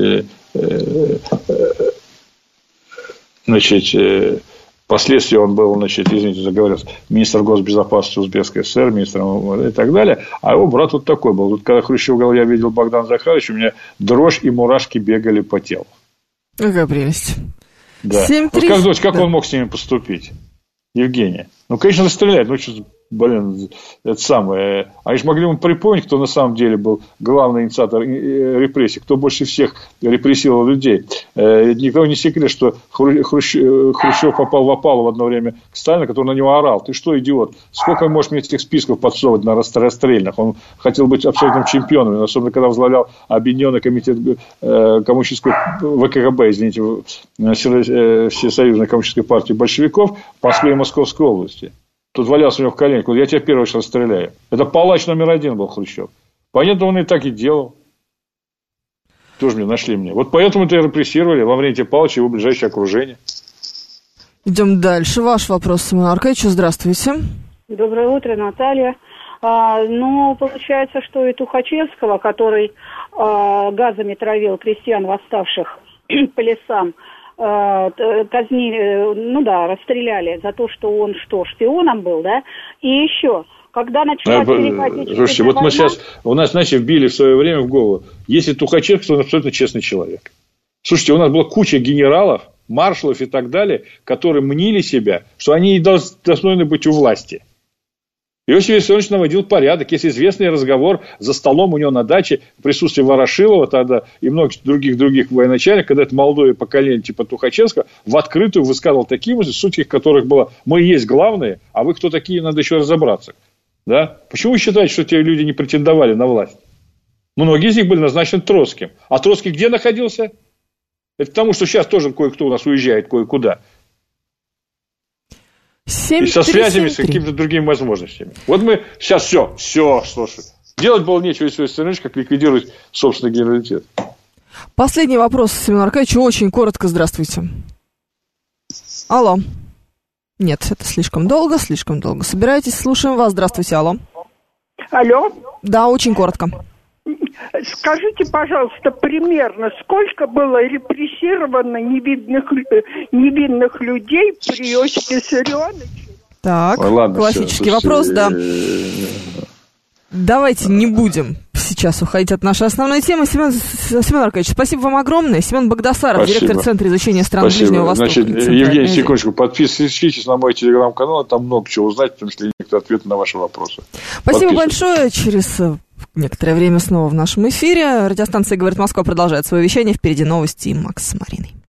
значит, впоследствии он был, значит, извините, заговорился, министр госбезопасности Узбекской ССР, министром и так далее, а его брат вот такой был. Вот когда Хрущев говорил, я видел Богдана Захаровича, у меня дрожь и мурашки бегали по телу. Какая прелесть. Да. семь три... Вот как думаете, как да. он мог с ними поступить? Евгения. Ну, конечно, застрелять, ну, что блин, это самое. Они же могли ему припомнить, кто на самом деле был главный инициатор репрессий, кто больше всех репрессировал людей. Никого не секрет, что Хрущев попал в опалу в одно время к Сталину, который на него орал. Ты что, идиот? Сколько можешь мне этих списков подсовывать на расстрельных? Он хотел быть абсолютным чемпионом, особенно когда возглавлял Объединенный комитет коммунистического ВКПБ, извините, Всесоюзной коммунистической партии большевиков в Москве и Московской области. Тут валялся у него в коленях, я тебя первый раз расстреляю. Это палач номер один был Хрущев. Понятно, он и так и делал. Тоже мне нашли мне. Вот поэтому это и репрессировали Лаврентия Павловича и его ближайшее окружение. Идем дальше. Ваш вопрос, Семен Аркадьевич. Здравствуйте. Доброе утро, Наталья. А, ну, получается, что и Тухачевского, который а, газами травил крестьян, восставших по лесам, казнили, ну да, расстреляли за то, что он что, шпионом был, да? И еще, когда началась Великая Отечественная Слушайте, вот мы сейчас, у нас, значит, вбили в свое время в голову, если Тухачевский, он абсолютно честный человек. Слушайте, у нас была куча генералов, маршалов и так далее, которые мнили себя, что они достойны быть у власти. Иосиф Виссарионович наводил порядок. Есть известный разговор за столом у него на даче в присутствии Ворошилова тогда и многих других других военачальников, когда это молодое поколение типа Тухачевского в открытую высказывал такие мысли, суть их которых была: мы и есть главные, а вы кто такие, надо еще разобраться. Да? Почему вы считаете, что те люди не претендовали на власть? Многие из них были назначены Троцким. А Троцкий где находился? Это потому, что сейчас тоже кое-кто у нас уезжает кое-куда. семь, и со три, связями, семь, с какими-то другими возможностями. Вот мы сейчас все, все, слушай. Делать было нечего, если Виссарионович, как ликвидировать собственный генералитет. Последний вопрос, Семен Аркадьевич, очень коротко. Здравствуйте. Алло. Нет, это слишком долго, слишком долго. Собирайтесь, слушаем вас. Здравствуйте, алло. Алло. Да, очень коротко. Скажите, пожалуйста, примерно сколько было репрессировано невинных, невинных людей при Иосифе Виссарионовиче? Так, Ой, ладно, классический все, вопрос, да. Давайте не будем сейчас уходить от нашей основной темы. Семен, Семен Аркадьевич, спасибо вам огромное. Семен Багдасаров, спасибо. Директор Центра изучения стран спасибо. Ближнего Востока. Значит, Евгений, секундочку, подписывайтесь на мой телеграм-канал, там много чего узнать, потому что некоторые ответы на ваши вопросы. Спасибо большое. Через некоторое время снова в нашем эфире. Радиостанция «Говорит Москва» продолжает свое вещание. Впереди новости и Макс с Мариной.